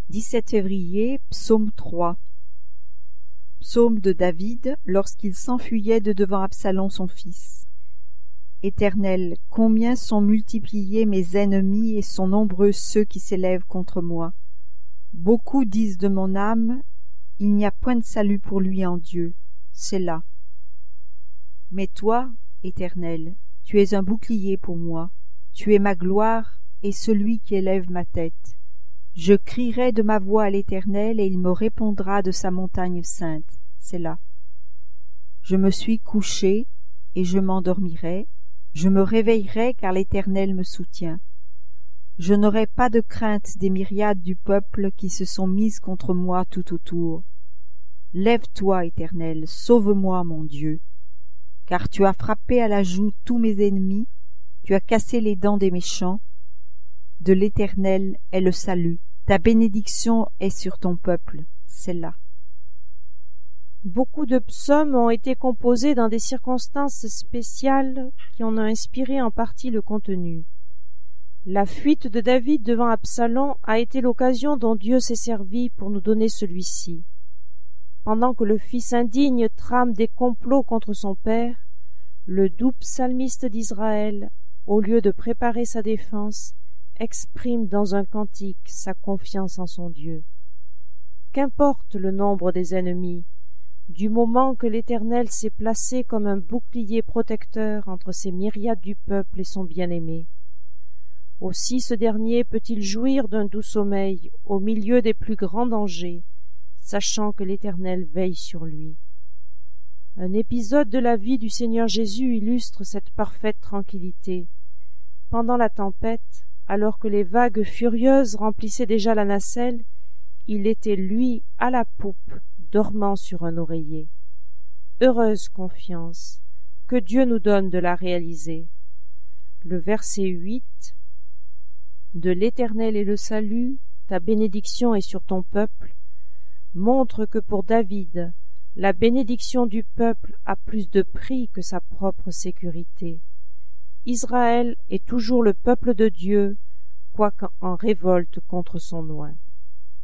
17 février, psaume 3. Psaume de David lorsqu'il s'enfuyait de devant Absalom son fils. Éternel, combien sont multipliés mes ennemis et sont nombreux ceux qui s'élèvent contre moi. Beaucoup disent de mon âme, il n'y a point de salut pour lui en Dieu. Sélah. Mais toi, Éternel, tu es un bouclier pour moi. Tu es ma gloire et celui qui élève ma tête. Je crierai de ma voix à l'Éternel, et il me répondra de sa montagne sainte. Sélah. Je me suis couché, et je m'endormirai. Je me réveillerai, car l'Éternel me soutient. Je n'aurai pas de crainte des myriades du peuple qui se sont mises contre moi tout autour. Lève-toi, Éternel, sauve-moi, mon Dieu. Car tu as frappé à la joue tous mes ennemis, tu as cassé les dents des méchants. De l'Éternel est le salut. Ta bénédiction est sur ton peuple. Sélah. Beaucoup de psaumes ont été composés dans des circonstances spéciales qui en ont inspiré en partie le contenu. La fuite de David devant Absalom a été l'occasion dont Dieu s'est servi pour nous donner celui-ci. Pendant que le fils indigne trame des complots contre son père, le doux psalmiste d'Israël, au lieu de préparer sa défense, exprime dans un cantique sa confiance en son Dieu. Qu'importe le nombre des ennemis, du moment que l'Éternel s'est placé comme un bouclier protecteur entre ces myriades du peuple et son bien-aimé. Aussi ce dernier peut-il jouir d'un doux sommeil au milieu des plus grands dangers, sachant que l'Éternel veille sur lui. Un épisode de la vie du Seigneur Jésus illustre cette parfaite tranquillité. Pendant la tempête, alors que les vagues furieuses remplissaient déjà la nacelle, il était, lui, à la poupe, dormant sur un oreiller. Heureuse confiance, que Dieu nous donne de la réaliser. Le verset 8 « De l'Éternel est le salut, ta bénédiction est sur ton peuple » montre que pour David, la bénédiction du peuple a plus de prix que sa propre sécurité. Israël est toujours le peuple de Dieu, quoique en révolte contre son oint.